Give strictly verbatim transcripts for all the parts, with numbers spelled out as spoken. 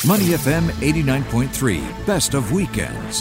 Money F M eighty-nine point three, best of weekends.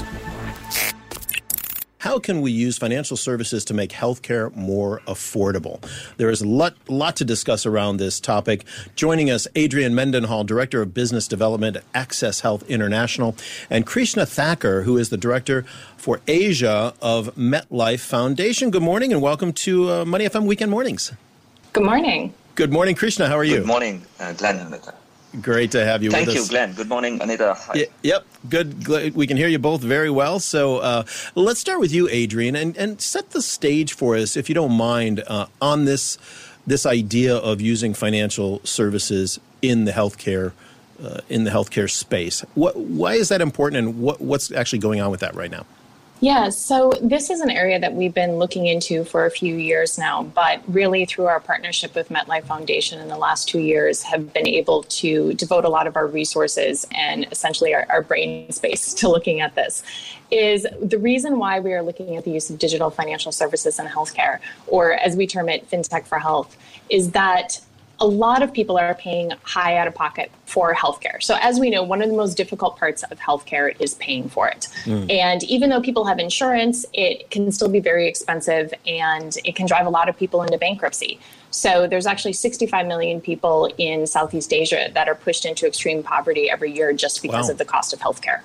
How can we use financial services to make healthcare more affordable? There is a lot, lot to discuss around this topic. Joining us, Adrian Mendenhall, Director of Business Development at Access Health International, and Krishna Thakur, who is the Director for Asia of MetLife Foundation. Good morning and welcome to uh, Money F M Weekend Mornings. Good morning. Good morning, Krishna. How are you? Good morning, uh, Glenn and Anita. Great to have you Thank with you, us. Glenn. Good morning, Anita. Hi. Y- yep, good. We can hear you both very well. So uh, let's start with you, Adrian, and, and set the stage for us, if you don't mind, uh, on this this idea of using financial services in the healthcare uh, in the healthcare space. What, why is that important, and what, what's actually going on with that right now? Yeah, so this is an area that we've been looking into for a few years now, but really through our partnership with MetLife Foundation in the last two years have been able to devote a lot of our resources and essentially our, our brain space to looking at this. Is the reason why we are looking at the use of digital financial services in healthcare, or as we term it, FinTech for Health, is that a lot of people are paying high out of pocket for healthcare. So as we know, one of the most difficult parts of healthcare is paying for it. Mm. And even though people have insurance, it can still be very expensive and it can drive a lot of people into bankruptcy. So there's actually sixty-five million people in Southeast Asia that are pushed into extreme poverty every year just because wow. of the cost of healthcare.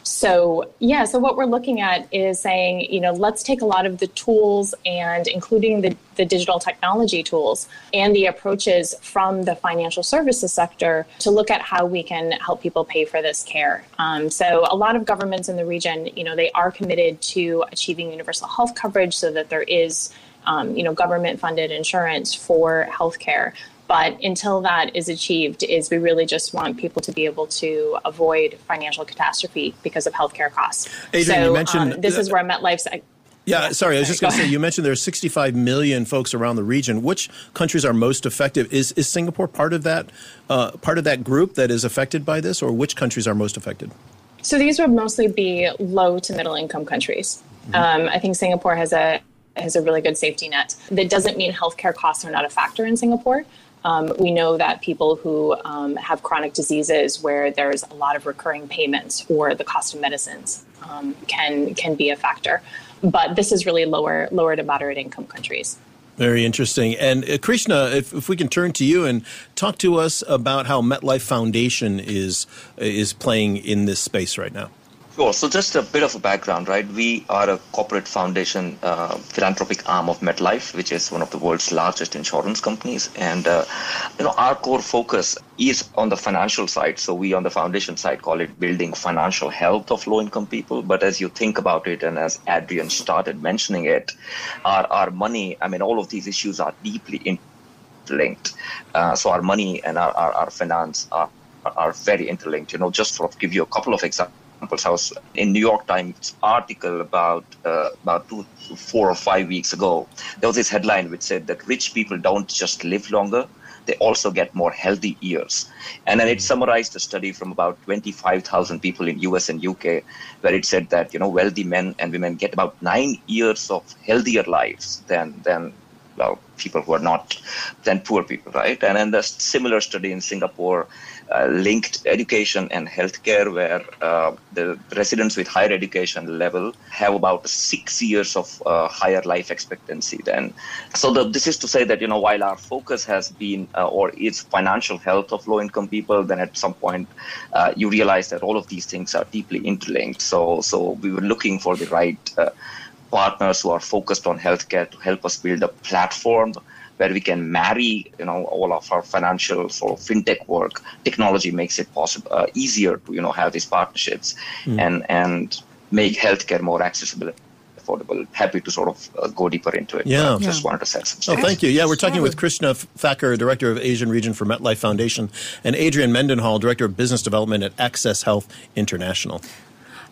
So, yeah, so what we're looking at is saying, you know, let's take a lot of the tools and including the, the digital technology tools and the approaches from the financial services sector to look at how we can help people pay for this care. Um, so a lot of governments in the region, you know, they are committed to achieving universal health coverage so that there is, um, you know, government funded insurance for healthcare. But until that is achieved, is we really just want people to be able to avoid financial catastrophe because of healthcare costs. Adrian, so you mentioned um, this is where MetLife's. Yeah, sorry, I was just going to say, you mentioned there are sixty-five million folks around the region. Which countries are most effective? Is is Singapore part of that uh, part of that group that is affected by this, or which countries are most affected? So these would mostly be low to middle income countries. Mm-hmm. Um, I think Singapore has a has a really good safety net. That doesn't mean healthcare costs are not a factor in Singapore. Um, we know that people who um, have chronic diseases where there's a lot of recurring payments or the cost of medicines um, can can be a factor. But this is really lower lower to moderate income countries. Very interesting. And uh, Krishna, if, if we can turn to you and talk to us about how MetLife Foundation is is playing in this space right now. Sure. So just a bit of a background, right? We are a corporate foundation, uh, philanthropic arm of MetLife, which is one of the world's largest insurance companies. And, uh, you know, our core focus is on the financial side. So we on the foundation side call it building financial health of low-income people. But as you think about it, and as Adrian started mentioning it, our, our money, I mean, all of these issues are deeply interlinked. Uh, so our money and our, our, our finance are, are very interlinked. You know, just sort of give you a couple of examples. I was in New York Times article about uh, about two, four or five weeks ago. There was this headline which said that rich people don't just live longer, they also get more healthy years. And then it summarized a study from about twenty-five thousand people in U S and U K, where it said that, you know, wealthy men and women get about nine years of healthier lives than than well, people who are not, than poor people, right? And then the similar study in Singapore uh, linked education and healthcare, where uh, the residents with higher education level have about six years of uh, higher life expectancy then. So the, this is to say that, you know, while our focus has been uh, or is financial health of low-income people, then at some point uh, you realize that all of these things are deeply interlinked. So, so we were looking for the right uh, partners who are focused on healthcare to help us build a platform where we can marry, you know, all of our financial sort of fintech work. Technology makes it possible, uh, easier to, you know, have these partnerships mm. and and make healthcare more accessible, affordable. Happy to sort of uh, go deeper into it. Yeah, just yeah. wanted to say some Oh, thank you. Yeah, we're talking with Krishna Thakur, Director of Asian Region for MetLife Foundation, and Adrian Mendenhall, Director of Business Development at Access Health International.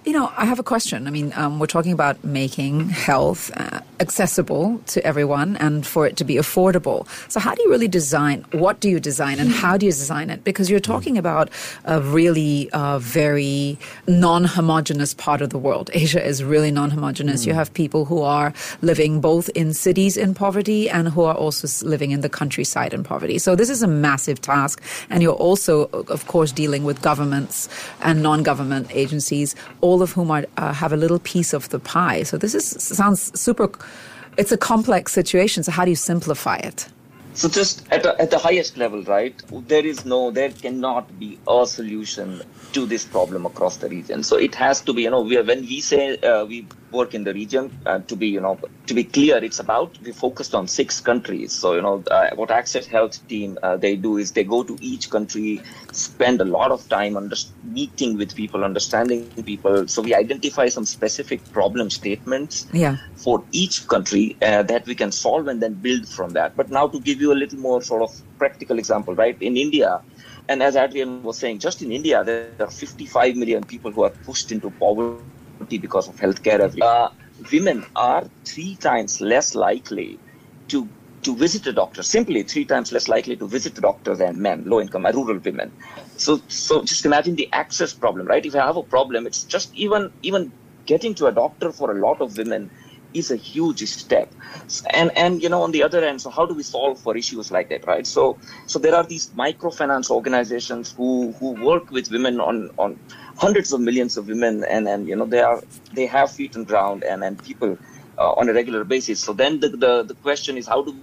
You know, I have a question. I mean, um, we're talking about making health uh, accessible to everyone and for it to be affordable. So how do you really design? What do you design and how do you design it? Because you're talking about a really uh, very non-homogeneous part of the world. Asia is really non-homogeneous. Mm. You have people who are living both in cities in poverty and who are also living in the countryside in poverty. So this is a massive task. And you're also, of course, dealing with governments and non-government agencies, all of whom are, uh, have a little piece of the pie. So this is sounds super, it's a complex situation. So how do you simplify it? So just at, a, at the highest level, right, there is no, there cannot be a solution to this problem across the region. So it has to be, you know, we are, when we say uh, we work in the region, uh, to be, you know, to be clear, it's about, we focused on six countries. So, you know, uh, what Access Health team, uh, they do is they go to each country, spend a lot of time under, meeting with people, understanding people. So we identify some specific problem statements yeah. for each country uh, that we can solve and then build from that. But now to give you a little more sort of practical example, right, in India, and as Adrian was saying, just in India, there are fifty-five million people who are pushed into poverty because of healthcare. Uh, women are three times less likely to to visit a doctor, simply three times less likely to visit a doctor than men, low-income, rural women. So, so just imagine the access problem, right? If I have a problem, it's just even even getting to a doctor for a lot of women is a huge step. And, and you know, on the other end, so how do we solve for issues like that, right? So so there are these microfinance organizations who, who work with women on, on hundreds of millions of women, and, and you know, they are they have feet on ground and, and people uh, on a regular basis. So then the, the, the question is, how do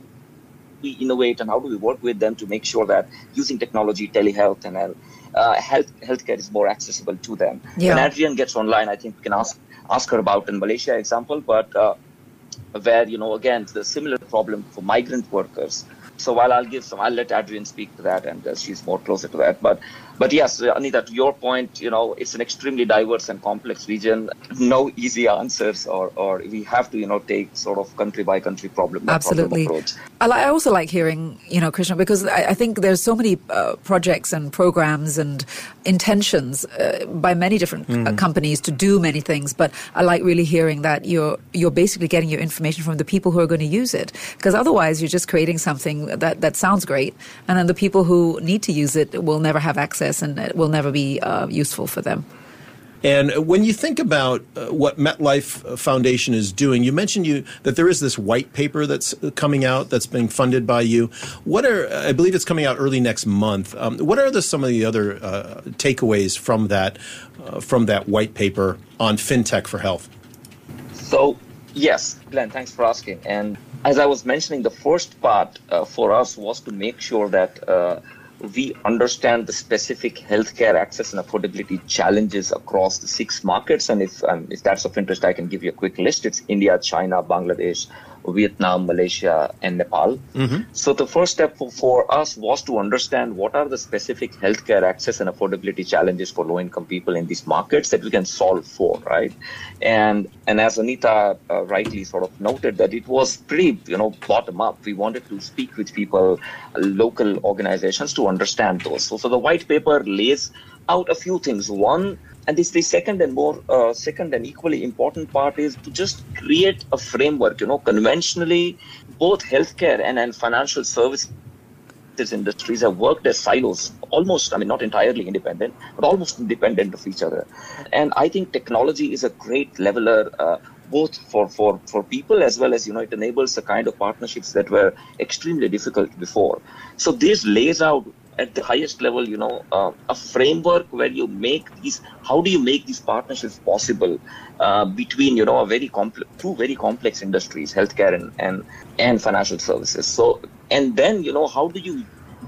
we innovate and how do we work with them to make sure that using technology, telehealth, and uh, health healthcare is more accessible to them? Yeah. When Adrian gets online, I think we can ask ask her about in Malaysia example, but uh, where, you know, again, the similar problem for migrant workers. So while I'll give some, I'll let Adrian speak to that, and uh, she's more closer to that. But but yes, Anita, to your point, you know, it's an extremely diverse and complex region. No easy answers, or or we have to, you know, take sort of country by country problem by Absolutely. problem approach. I, li- I also like hearing, you know, Krishna, because I, I think there's so many uh, projects and programs and intentions uh, by many different mm. uh, companies to do many things. But I like really hearing that you're you're basically getting your information from the people who are going to use it, because otherwise you're just creating something that that sounds great, and then the people who need to use it will never have access, and it will never be uh, useful for them. And when you think about uh, what MetLife Foundation is doing, you mentioned you that there is this white paper that's coming out that's being funded by you. What are, I believe it's coming out early next month. Um, what are the, some of the other uh, takeaways from that uh, from that white paper on fintech for health? So, yes, Glenn, thanks for asking. And as I was mentioning, the first part uh, for us was to make sure that uh, we understand the specific healthcare access and affordability challenges across the six markets. And if um, if that's of interest, I can give you a quick list. It's India, China, Bangladesh, Vietnam, Malaysia, and Nepal. Mm-hmm. So the first step for, for us was to understand what are the specific healthcare access and affordability challenges for low-income people in these markets that we can solve for, right? And and as Anita uh, rightly sort of noted, that it was pretty, you know, bottom up. We wanted to speak with people, uh, local organizations, to understand those. So, so the white paper lays out a few things. One, and this the second and more uh, second and equally important part is to just create a framework. You know, conventionally, both healthcare and, and financial services industries have worked as silos, almost, I mean, not entirely independent, but almost independent of each other. And I think technology is a great leveler, uh, both for, for, for people as well as, you know, it enables the kind of partnerships that were extremely difficult before. So this lays out at the highest level, you know, uh, a framework where you make these, how do you make these partnerships possible uh, between, you know, a very complex, two very complex industries, healthcare and, and, and financial services. So, and then, you know, how do you,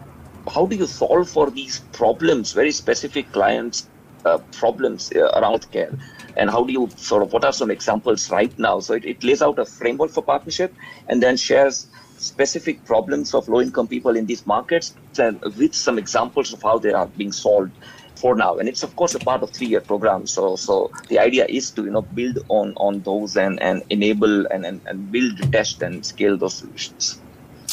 how do you solve for these problems, very specific clients uh, problems uh, around care? And how do you sort of, what are some examples right now? So it, it lays out a framework for partnership and then shares specific problems of low-income people in these markets and with some examples of how they are being solved for now. And it's, of course, a part of three-year program. So so the idea is to, you know, build on, on those and, and enable and, and, and build, test, and scale those solutions.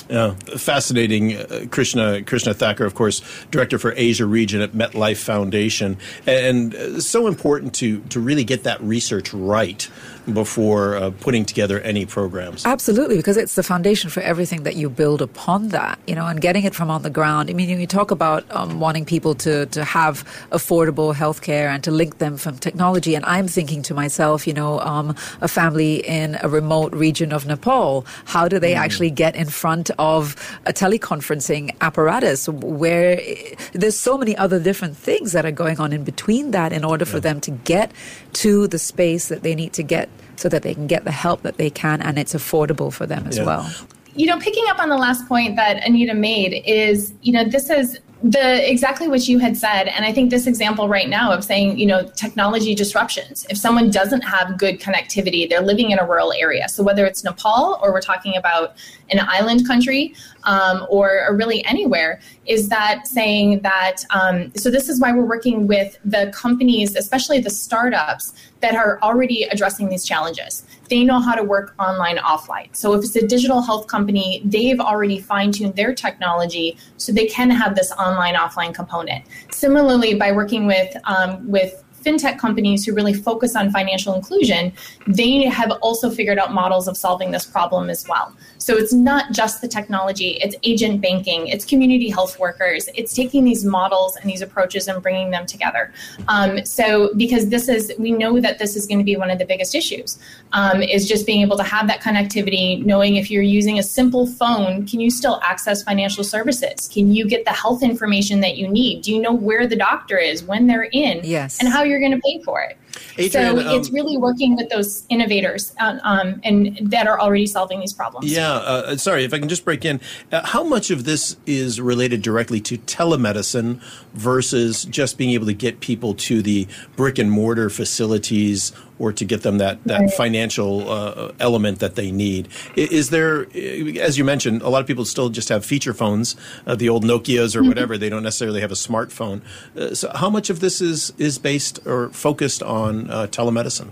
Yeah, fascinating. Uh, Krishna Krishna Thakur, of course, Director for Asia Region at MetLife Foundation. And uh, so important to, to really get that research right before uh, putting together any programs. Absolutely, because it's the foundation for everything that you build upon that, you know, and getting it from on the ground. I mean, you talk about um, wanting people to, to have affordable healthcare and to link them from technology. And I'm thinking to myself, you know, um, a family in a remote region of Nepal, how do they mm. actually get in front of a teleconferencing apparatus where there's so many other different things that are going on in between that in order for yeah. them to get to the space that they need to get so that they can get the help that they can and it's affordable for them as yeah. well. You know, picking up on the last point that Anita made is, you know, this is the exactly what you had said. And I think this example right now of saying, you know, technology disruptions, if someone doesn't have good connectivity, they're living in a rural area. So whether it's Nepal or we're talking about an island country um, or, or really anywhere, is that saying that, um, so this is why we're working with the companies, especially the startups that are already addressing these challenges. They know how to work online, offline. So if it's a digital health company, they've already fine-tuned their technology so they can have this online, offline component. Similarly, by working with um, with fintech companies who really focus on financial inclusion, they have also figured out models of solving this problem as well. So it's not just the technology, it's agent banking, it's community health workers, it's taking these models and these approaches and bringing them together. Um, so because this is, we know that this is going to be one of the biggest issues, um, is just being able to have that connectivity, knowing if you're using a simple phone, can you still access financial services? Can you get the health information that you need? Do you know where the doctor is, when they're in, yes. and how you're going to pay for it? Adrian, so it's um, really working with those innovators uh, um, and that are already solving these problems. Yeah, uh, sorry, if I can just break in. Uh, how much of this is related directly to telemedicine versus just being able to get people to the brick and mortar facilities or to get them that, that right. financial uh, element that they need? Is there, as you mentioned, a lot of people still just have feature phones, uh, the old Nokias or mm-hmm. whatever. They don't necessarily have a smartphone. Uh, so how much of this is, is based or focused on uh, telemedicine?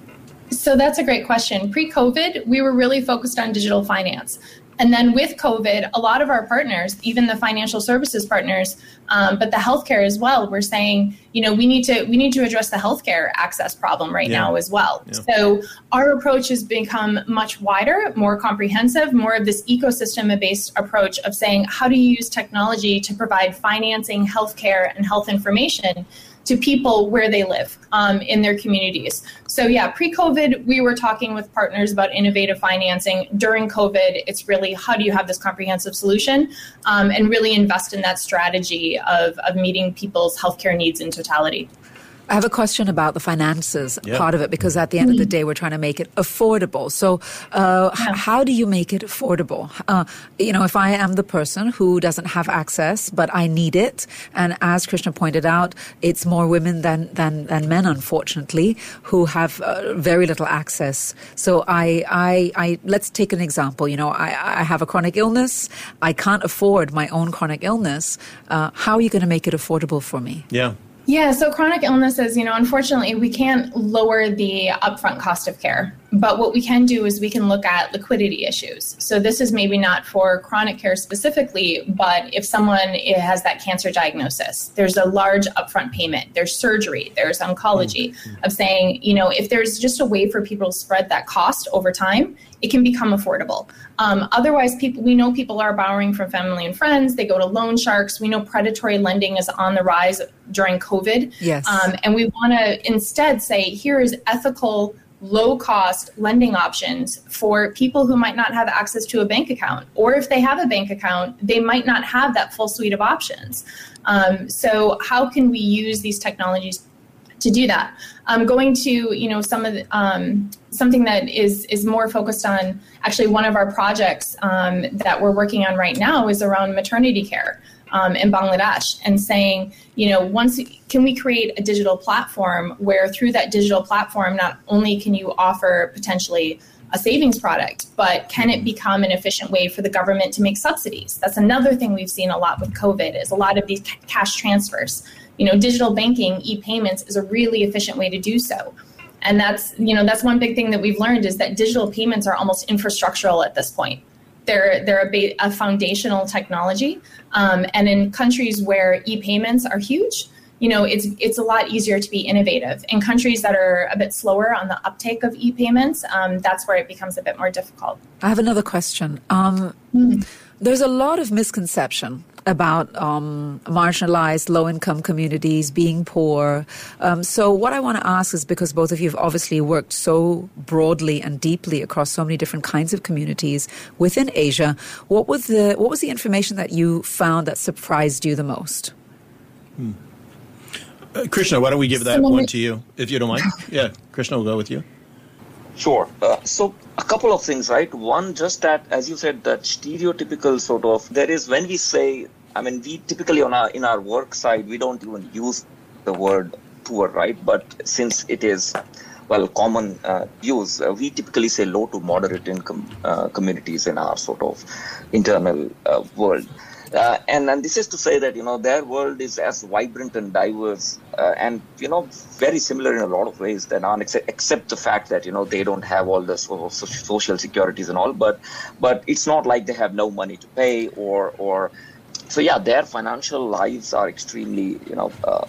So that's a great question. Pre-COVID, we were really focused on digital finance. And then with COVID, a lot of our partners, even the financial services partners, um, but the healthcare as well, we're saying, you know, we need to we need to address the healthcare access problem right yeah. now as well. Yeah. So our approach has become much wider, more comprehensive, more of this ecosystem-based approach of saying, how do you use technology to provide financing, healthcare, and health information to people where they live um, in their communities. So yeah, pre-COVID, we were talking with partners about innovative financing. During COVID, it's really how do you have this comprehensive solution um, and really invest in that strategy of, of meeting people's healthcare needs in totality. I have a question about the finances yeah. part of it, because at the end mm-hmm. of the day, we're trying to make it affordable. So uh, yeah. h- how do you make it affordable? Uh, you know, if I am the person who doesn't have access, but I need it, and as Krishna pointed out, it's more women than, than, than men, unfortunately, who have uh, very little access. So I, I, I, let's take an example. You know, I, I have a chronic illness. I can't afford my own chronic illness. Uh, how are you going to make it affordable for me? Yeah. Yeah, so chronic illnesses, you know, unfortunately, we can't lower the upfront cost of care. But what we can do is we can look at liquidity issues. So this is maybe not for chronic care specifically, but if someone has that cancer diagnosis, there's a large upfront payment, there's surgery, there's oncology, mm-hmm. of saying, you know, if there's just a way for people to spread that cost over time, it can become affordable. Um, otherwise, people we know people are borrowing from family and friends. They go to loan sharks. We know predatory lending is on the rise during COVID. Yes. Um, and we want to instead say, here is ethical, low-cost lending options for people who might not have access to a bank account. Or if they have a bank account, they might not have that full suite of options. Um, so how can we use these technologies to do that? Um, going to, you know, some of the, um, something that is is more focused on, actually one of our projects um, that we're working on right now is around maternity care um, in Bangladesh, and saying, you know, once can we create a digital platform where through that digital platform, not only can you offer potentially a savings product, but can it become an efficient way for the government to make subsidies? That's another thing we've seen a lot with COVID, is a lot of these cash transfers. You know, digital banking, e-payments is a really efficient way to do so. And that's, you know, that's one big thing that we've learned, is that digital payments are almost infrastructural at this point. They're they're a, ba- a foundational technology, um, and in countries where e-payments are huge, you know, it's it's a lot easier to be innovative. In countries that are a bit slower on the uptake of e-payments, um, that's where it becomes a bit more difficult. I have another question. Um, mm. There's a lot of misconception about um, marginalized, low-income communities being poor. Um, so what I want to ask is, because both of you have obviously worked so broadly and deeply across so many different kinds of communities within Asia, what was the what was the information that you found that surprised you the most? Hmm. Uh, Krishna, why don't we give that Someone one to you, if you don't mind? Yeah, Krishna, will go with you. Sure. Uh, so a couple of things, right? One, just that, as you said, that stereotypical sort of, there is, when we say, I mean, we typically on our, in our work side, we don't even use the word poor, right? But since it is, well, common uh, use, uh, we typically say low to moderate income uh, communities in our sort of internal uh, world. Uh, and, and this is to say that, you know, their world is as vibrant and diverse uh, and, you know, very similar in a lot of ways than ours, except, except the fact that, you know, they don't have all the sort of social securities and all. But but it's not like they have no money to pay or, or so, yeah, their financial lives are extremely, you know, uh,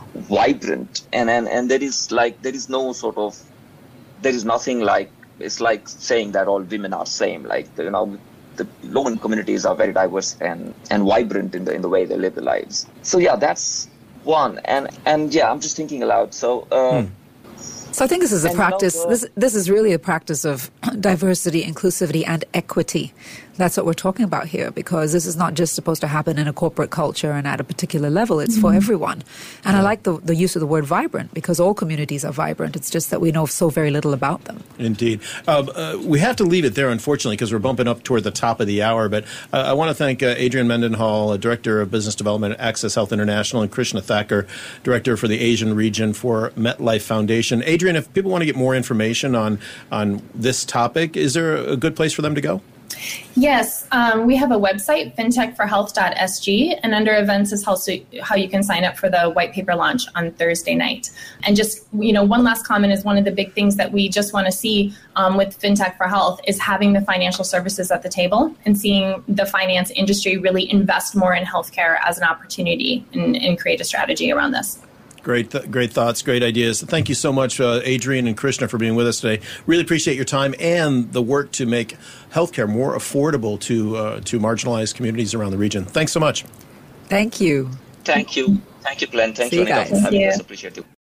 vibrant. And, and, and there is like there is no sort of there is nothing like it's like saying that all women are same, like, you know. The low-income communities are very diverse and, and vibrant in the in the way they live their lives. So yeah, that's one. And and yeah, I'm just thinking aloud. So. Uh, hmm. So I think this is a practice. You know, the, this this is really a practice of diversity, inclusivity, and equity. That's what we're talking about here, because this is not just supposed to happen in a corporate culture and at a particular level. It's mm-hmm. for everyone. And yeah. I like the, the use of the word vibrant, because all communities are vibrant. It's just that we know so very little about them. Indeed. Uh, uh, we have to leave it there, unfortunately, because we're bumping up toward the top of the hour. But uh, I want to thank uh, Adrian Mendenhall, uh, Director of Business Development at Access Health International, and Krishna Thakur, Director for the Asian region for MetLife Foundation. Adrian, if people want to get more information on, on this topic, is there a good place for them to go? Yes, um, we have a website, fintech for health dot s g, and under events is also how you can sign up for the white paper launch on Thursday night. And just, you know, one last comment is one of the big things that we just want to see um, with Fintech for Health is having the financial services at the table and seeing the finance industry really invest more in healthcare as an opportunity and, and create a strategy around this. Great, th- great thoughts, great ideas. Thank you so much, uh, Adrian and Krishna, for being with us today. Really appreciate your time and the work to make healthcare more affordable to uh, to marginalized communities around the region. Thanks so much. Thank you. Thank you. Thank you, Glenn. Thank See you, you guys. for having Thank us. you. Appreciate you.